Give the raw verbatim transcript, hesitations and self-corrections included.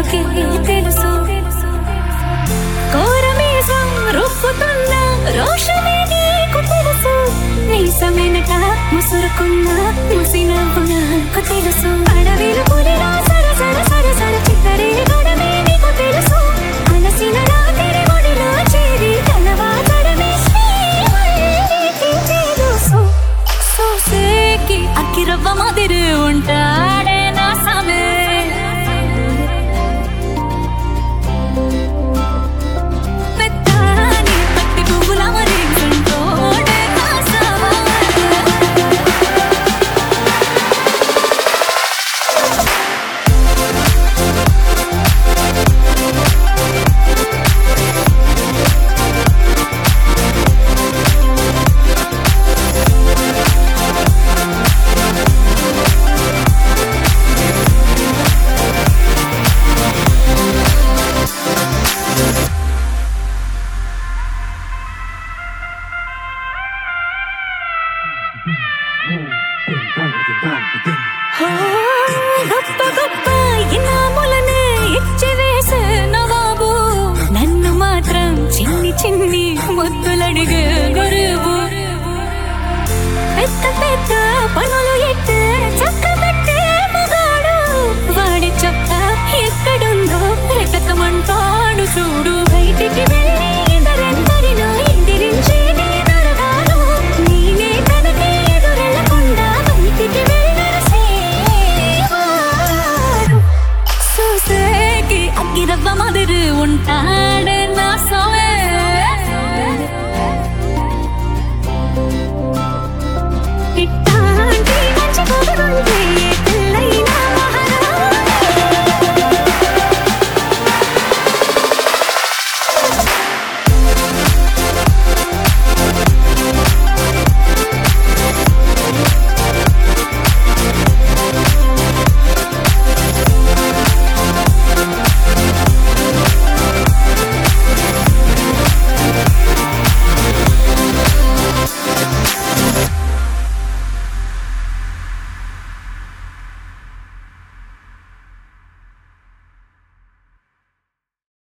నాకే తెలుసు కోరమీసం రొప్పుతున్న రోషమే నీకు తెలుసు నీసమెనట ముసురుకున్న ముసినవ్వు నాకు తెలుసు అడవిలు పులిలా సర సర సర సర చిత్తరే గడమే నీకు తెలుసు అలసిన రాత్రి ఒడిలో చేరి కలవాచడమే శ్రీమల్లికి తెలుసు సోసేకి అక్కిరవ్వ మాదిరి ఉంటాడే నా సమే మెత్తాని పట్టి పువ్వుల మరించుంటోడే నా సవా గొప్ప గొప్ప ఇనాములనే ఇచ్చివేసే నవాబు నన్ను మాత్రం చిన్ని చిన్ని ముద్దులడిగే గురువు పెద్ద పెద్ద పనులు ఎట్టే చక్కబెట్టే మగాడు వాడి చెప్ప ఎక్కడుందో వెతకమంటాడు చూడు